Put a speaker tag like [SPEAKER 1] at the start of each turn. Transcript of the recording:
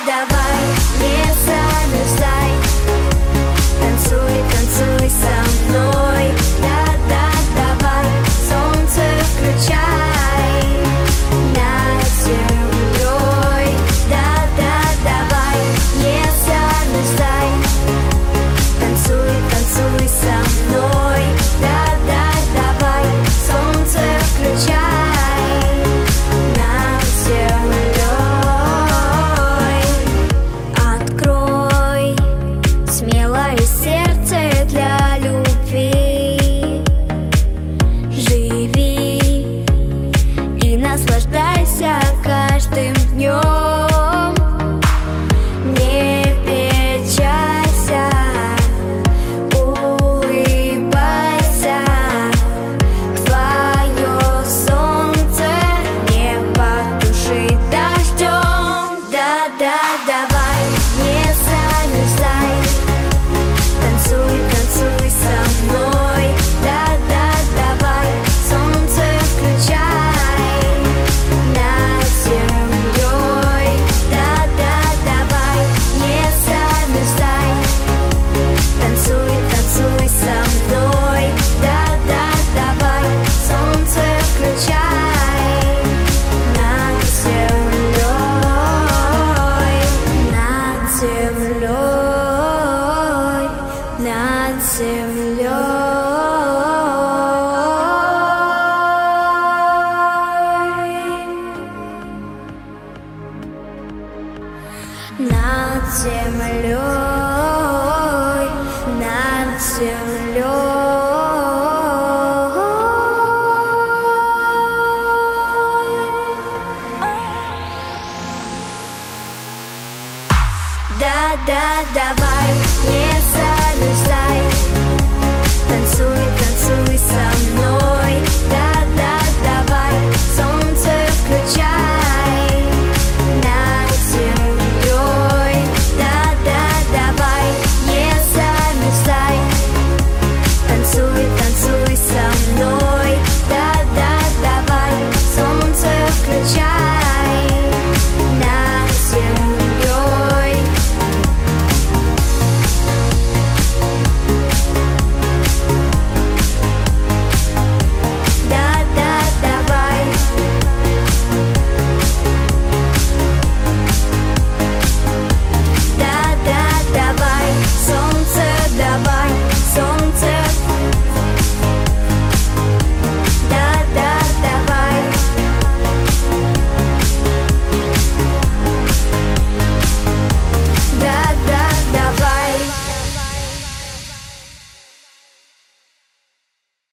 [SPEAKER 1] давай, не замерзай. Танцуй, танцуй со мной. Да-да, давай, солнце включай над землей. Да-да, давай, не замерзай. Танцуй, танцуй со мной. Да-да, давай, солнце включай над землей. Открой смелое сердце для любви. Живи и наслаждайся каждым днем. Не печалься, улыбайся. Твое солнце не потушит дождем. Да-да, давай, не замерзай. Танцуй, танцуй со мной. Да-да, давай, солнце включай над землей. Да-да, давай, не замерзай. Танцуй, танцуй со мной. Да-да, давай, солнце включай над землей. Над землей. Над землей. Над землей. Над землей. Да-да, давай, не замерзай. Танцуй, танцуй со мной.